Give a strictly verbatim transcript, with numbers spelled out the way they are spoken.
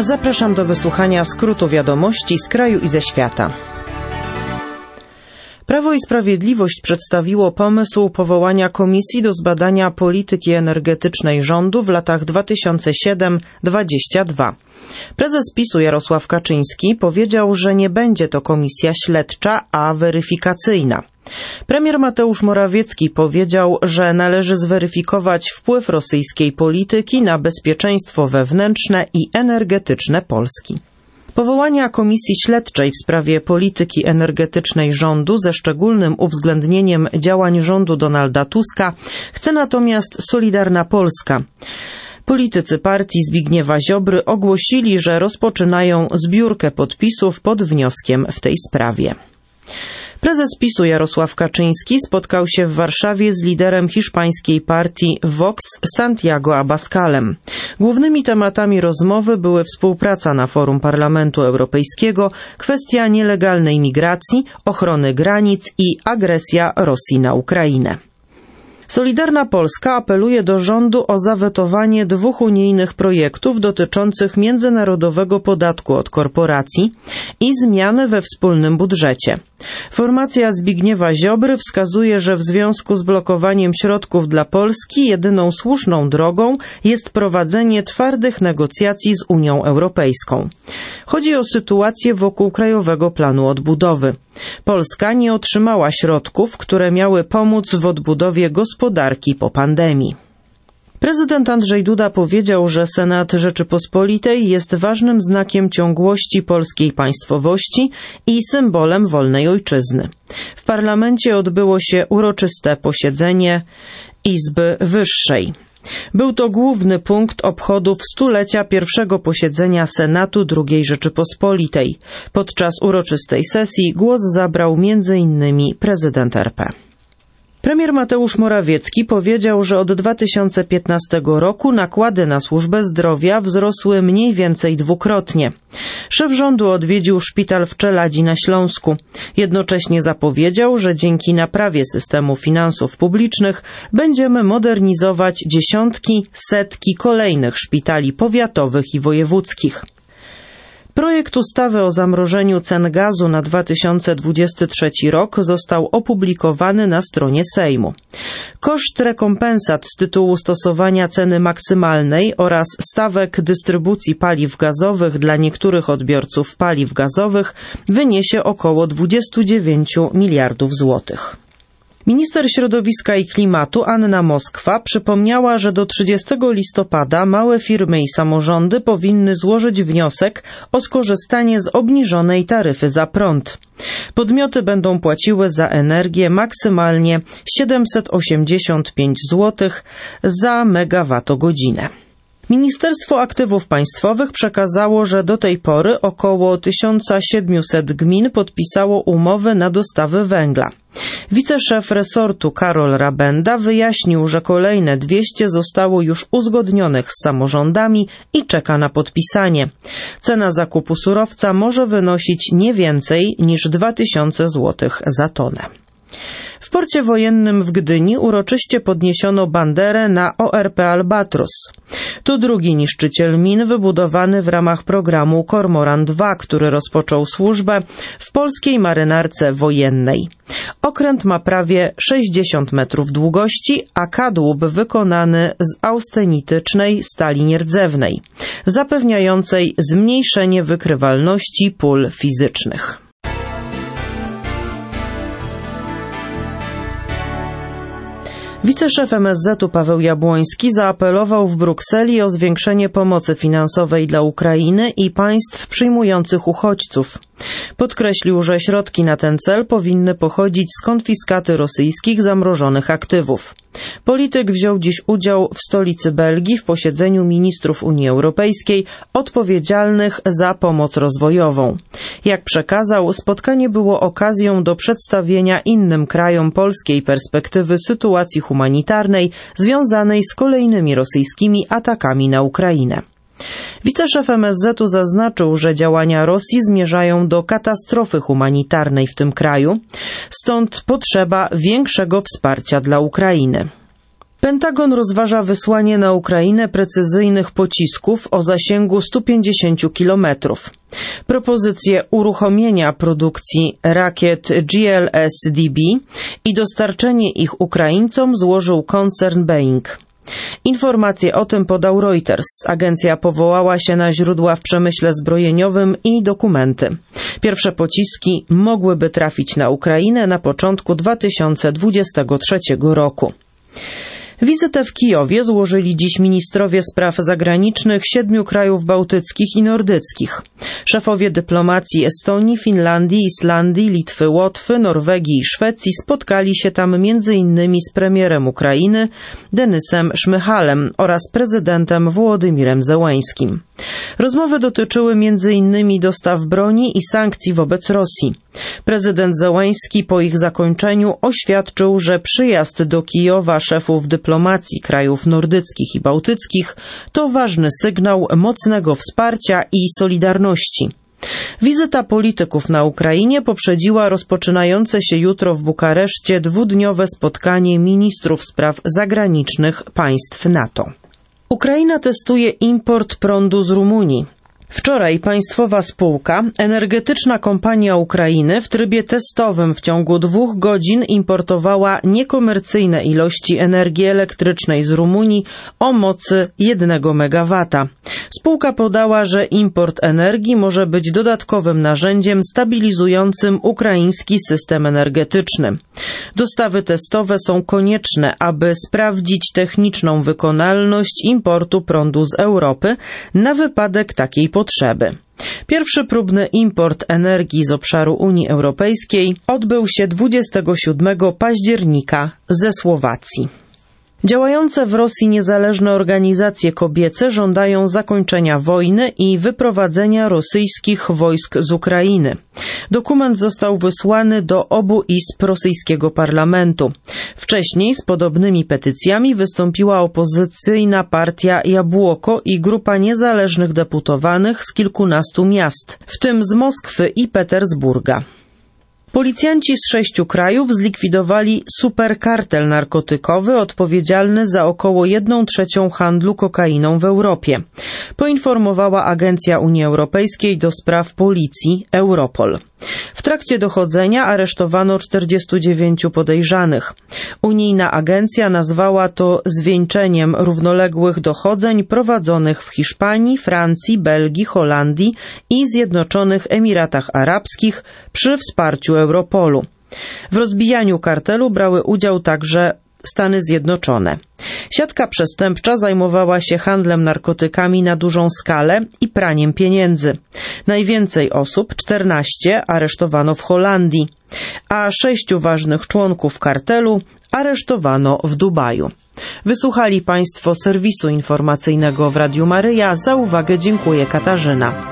Zapraszam do wysłuchania skrótu wiadomości z kraju i ze świata. Prawo i Sprawiedliwość przedstawiło pomysł powołania komisji do zbadania polityki energetycznej rządu w latach dwa tysiące siódmy do dwudziestego drugiego. Prezes PiS-u Jarosław Kaczyński powiedział, że nie będzie to komisja śledcza, a weryfikacyjna. Premier Mateusz Morawiecki powiedział, że należy zweryfikować wpływ rosyjskiej polityki na bezpieczeństwo wewnętrzne i energetyczne Polski. Powołania Komisji Śledczej w sprawie polityki energetycznej rządu ze szczególnym uwzględnieniem działań rządu Donalda Tuska chce natomiast Solidarna Polska. Politycy partii Zbigniewa Ziobry ogłosili, że rozpoczynają zbiórkę podpisów pod wnioskiem w tej sprawie. Prezes PiS-u Jarosław Kaczyński spotkał się w Warszawie z liderem hiszpańskiej partii Vox Santiago Abascalem. Głównymi tematami rozmowy były współpraca na forum Parlamentu Europejskiego, kwestia nielegalnej migracji, ochrony granic i agresja Rosji na Ukrainę. Solidarna Polska apeluje do rządu o zawetowanie dwóch unijnych projektów dotyczących międzynarodowego podatku od korporacji i zmiany we wspólnym budżecie. Formacja Zbigniewa Ziobry wskazuje, że w związku z blokowaniem środków dla Polski jedyną słuszną drogą jest prowadzenie twardych negocjacji z Unią Europejską. Chodzi o sytuację wokół Krajowego Planu Odbudowy. Polska nie otrzymała środków, które miały pomóc w odbudowie gospodarki po pandemii. Prezydent Andrzej Duda powiedział, że Senat Rzeczypospolitej jest ważnym znakiem ciągłości polskiej państwowości i symbolem wolnej ojczyzny. W parlamencie odbyło się uroczyste posiedzenie Izby Wyższej. Był to główny punkt obchodów stulecia pierwszego posiedzenia Senatu drugiej Rzeczypospolitej. Podczas uroczystej sesji głos zabrał między innymi prezydent R P. Premier Mateusz Morawiecki powiedział, że od dwa tysiące piętnastego roku nakłady na służbę zdrowia wzrosły mniej więcej dwukrotnie. Szef rządu odwiedził szpital w Czeladzi na Śląsku. Jednocześnie zapowiedział, że dzięki naprawie systemu finansów publicznych będziemy modernizować dziesiątki, setki kolejnych szpitali powiatowych i wojewódzkich. Projekt ustawy o zamrożeniu cen gazu na dwa tysiące dwudziesty trzeci rok został opublikowany na stronie Sejmu. Koszt rekompensat z tytułu stosowania ceny maksymalnej oraz stawek dystrybucji paliw gazowych dla niektórych odbiorców paliw gazowych wyniesie około dwadzieścia dziewięć miliardów złotych. Minister Środowiska i Klimatu Anna Moskwa przypomniała, że do trzydziestego listopada małe firmy i samorządy powinny złożyć wniosek o skorzystanie z obniżonej taryfy za prąd. Podmioty będą płaciły za energię maksymalnie siedemset osiemdziesiąt pięć złotych za megawattogodzinę. Ministerstwo Aktywów Państwowych przekazało, że do tej pory około tysiąc siedemset gmin podpisało umowy na dostawy węgla. Wiceszef resortu Karol Rabenda wyjaśnił, że kolejne dwieście zostało już uzgodnionych z samorządami i czeka na podpisanie. Cena zakupu surowca może wynosić nie więcej niż dwa tysiące złotych za tonę. W porcie wojennym w Gdyni uroczyście podniesiono banderę na O R P Albatros. To drugi niszczyciel min wybudowany w ramach programu Kormoran dwa, który rozpoczął służbę w polskiej marynarce wojennej. Okręt ma prawie sześćdziesiąt metrów długości, a kadłub wykonany z austenitycznej stali nierdzewnej, zapewniającej zmniejszenie wykrywalności pól fizycznych. Wiceszef M S Z u Paweł Jabłoński zaapelował w Brukseli o zwiększenie pomocy finansowej dla Ukrainy i państw przyjmujących uchodźców. Podkreślił, że środki na ten cel powinny pochodzić z konfiskaty rosyjskich zamrożonych aktywów. Polityk wziął dziś udział w stolicy Belgii w posiedzeniu ministrów Unii Europejskiej odpowiedzialnych za pomoc rozwojową. Jak przekazał, spotkanie było okazją do przedstawienia innym krajom polskiej perspektywy sytuacji humanitarnej związanej z kolejnymi rosyjskimi atakami na Ukrainę. Wiceszef M S Z u zaznaczył, że działania Rosji zmierzają do katastrofy humanitarnej w tym kraju, stąd potrzeba większego wsparcia dla Ukrainy. Pentagon rozważa wysłanie na Ukrainę precyzyjnych pocisków o zasięgu stu pięćdziesięciu kilometrów. Propozycję uruchomienia produkcji rakiet G L S D B i dostarczenie ich Ukraińcom złożył koncern Boeing. Informacje o tym podał Reuters. Agencja powołała się na źródła w przemyśle zbrojeniowym i dokumenty. Pierwsze pociski mogłyby trafić na Ukrainę na początku dwa tysiące dwudziestego trzeciego roku. Wizytę w Kijowie złożyli dziś ministrowie spraw zagranicznych siedmiu krajów bałtyckich i nordyckich. Szefowie dyplomacji Estonii, Finlandii, Islandii, Litwy, Łotwy, Norwegii i Szwecji spotkali się tam między innymi z premierem Ukrainy Denysem Szmyhalem oraz prezydentem Wołodymirem Zełańskim. Rozmowy dotyczyły między innymi dostaw broni i sankcji wobec Rosji. Prezydent Zełański po ich zakończeniu oświadczył, że przyjazd do Kijowa szefów dyplomacji krajów nordyckich i bałtyckich to ważny sygnał mocnego wsparcia i solidarności. Wizyta polityków na Ukrainie poprzedziła rozpoczynające się jutro w Bukareszcie dwudniowe spotkanie ministrów spraw zagranicznych państw NATO. Ukraina testuje import prądu z Rumunii. Wczoraj państwowa spółka, Energetyczna Kompania Ukrainy, w trybie testowym w ciągu dwóch godzin importowała niekomercyjne ilości energii elektrycznej z Rumunii o mocy jednego megawata. Spółka podała, że import energii może być dodatkowym narzędziem stabilizującym ukraiński system energetyczny. Dostawy testowe są konieczne, aby sprawdzić techniczną wykonalność importu prądu z Europy na wypadek takiej potrzeby. Pierwszy próbny import energii z obszaru Unii Europejskiej odbył się dwudziestego siódmego października ze Słowacji. Działające w Rosji niezależne organizacje kobiece żądają zakończenia wojny i wyprowadzenia rosyjskich wojsk z Ukrainy. Dokument został wysłany do obu izb rosyjskiego parlamentu. Wcześniej z podobnymi petycjami wystąpiła opozycyjna partia Jabłoko i grupa niezależnych deputowanych z kilkunastu miast, w tym z Moskwy i Petersburga. Policjanci z sześciu krajów zlikwidowali superkartel narkotykowy odpowiedzialny za około jedną trzecią handlu kokainą w Europie, poinformowała Agencja Unii Europejskiej do spraw policji Europol. W trakcie dochodzenia aresztowano czterdziestu dziewięciu podejrzanych. Unijna agencja nazwała to zwieńczeniem równoległych dochodzeń prowadzonych w Hiszpanii, Francji, Belgii, Holandii i Zjednoczonych Emiratach Arabskich przy wsparciu Europolu. W rozbijaniu kartelu brały udział także Stany Zjednoczone. Siatka przestępcza zajmowała się handlem narkotykami na dużą skalę i praniem pieniędzy. Najwięcej osób, czternaście, aresztowano w Holandii, a sześciu ważnych członków kartelu aresztowano w Dubaju. Wysłuchali Państwo serwisu informacyjnego w Radiu Maryja. Za uwagę dziękuję Katarzyna.